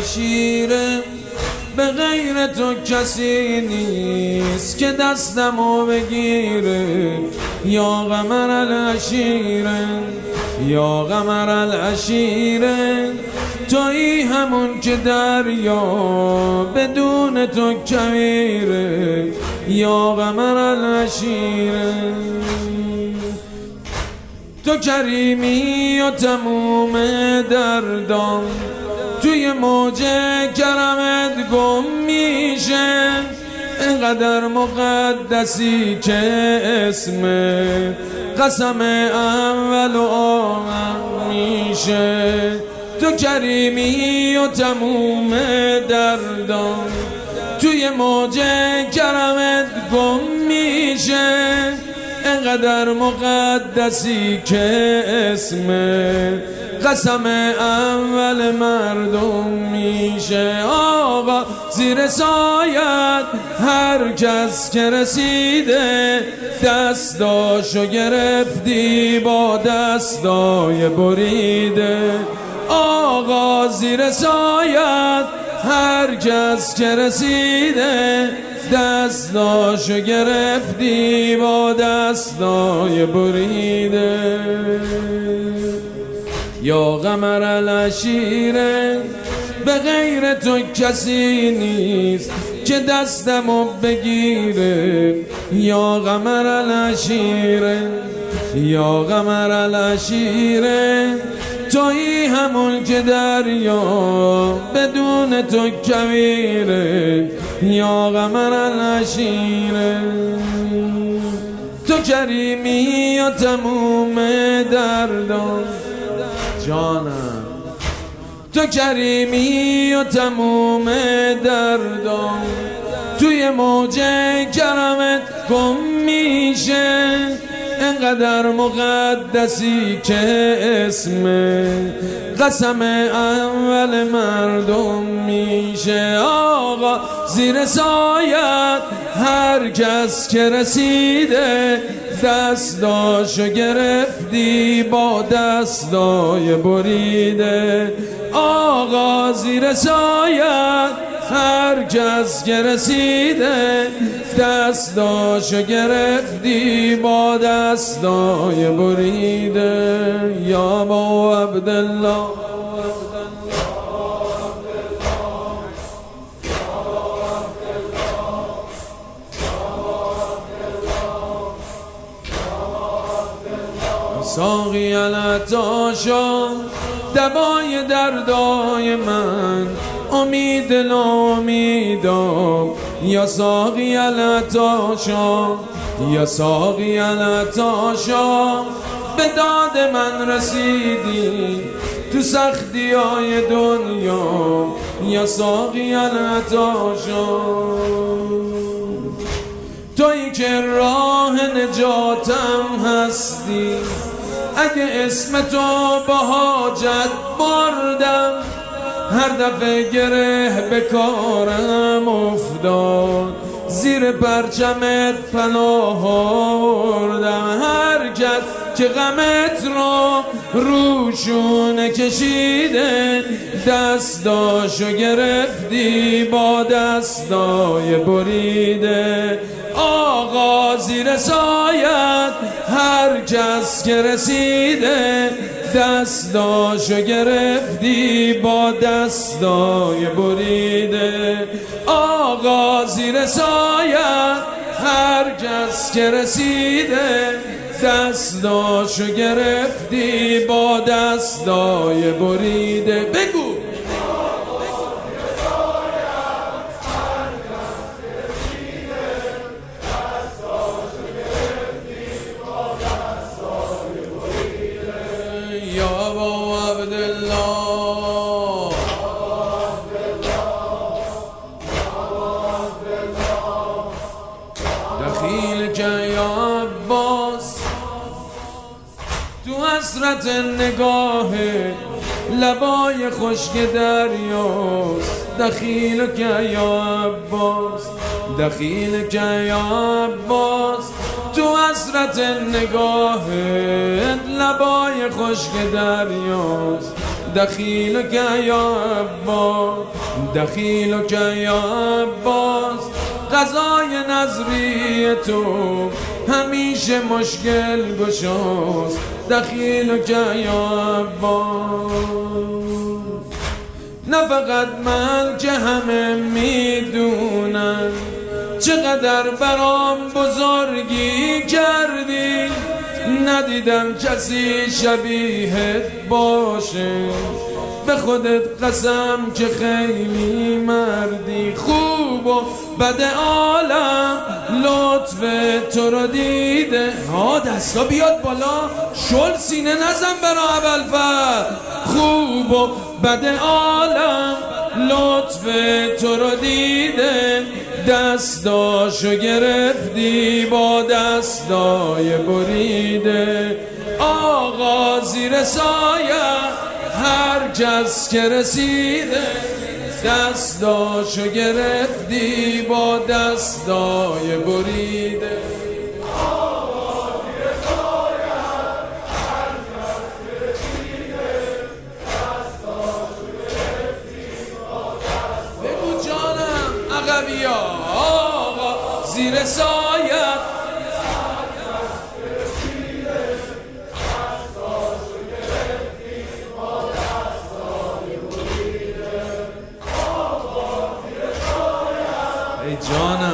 شیره به غیر تو کسی نیست که دستمو بگیره یا قمر العشیره یا قمر العشیره تویی همون که دریا بدون تو کویره یا قمر العشیره تو کریمی و تموم دردان توی موج کرمت گم میشه اینقدر مقدسی که اسم قسم اول و آخر میشه تو کریمی و تموم دردان توی موج کرمت گم میشه اینقدر مقدسی که اسم قسم اول مردم میشه آقا زیر سایت هر کس که رسیده دستاشو گرفتی با دستای بریده آقا زیر سایت هر کس که رسیده دستاشو گرفتی با دستای بریده یا قمر العشیره به غیر تو کسی نیست که دستمو بگیره یا قمر العشیره یا قمر العشیره تویی همون که دریا بدون تو کویره یا قمر العشیره تو کریمی و تموم دردان جانم تو کریمی و تموم دردان توی موج کرمت گم میشه اینقدر مقدسی که اسم قسم اول مردم میشه آقا زیر سایت هر کس که رسیده دستاشو گرفتی با دستای بریده آقا زیر سایت هر کس که رسیده دستاشو گرفتی با دستای بریده یا با عبدالله ساقی العطاشا دوای دردای من امید ناامیدم یا ساقی العطاشا یا ساقی العطاشا به داد من رسیدی تو سختی های دنیا یا ساقی العطاشا تویی که راه نجاتم هستی اگه اسم تو با حاجت بردم هر دفعه گره به کارم افتاد زیر پرچمت پناه آوردم هر کس که غمت رو روشونه کشیده دستاشو گرفتی با دستای بریده آقا زیر سایت هر کس که رسیده دستاشو گرفتی با دستای بریده آقا زیر سایت هر کس که رسیده دستاشو گرفتی با دستای بریده بگو دخیل که یا عباس تو حسرت نگاه لبای خشک دریاست دخیل که یا عباس دخیل که یا عباس تو حسرت نگاه لبای خشک دریاست دخیلک یا عباس، دخیلک یا عباس. قضای نظری تو همیشه مشکل گشاست، دخیلک یا عباس. نه فقط من که همه میدونن چقدر برام بزرگی کردی، ندیدم کسی شبیهت باشه، به خودت قسم که خیلی مردی. خوب و بد عالم لطف تو رو دیده. دستا بیاد بالا، شل سینه نزن برا ابوالفضل. خوب و بد عالم لطف تو رو دیده، دستاشو گرفتی با دستای بریده. آقا زیر سایه هر کس که رسیده، دستاشو گرفتی با دستای بریده. آقا زیر سایه ای جانم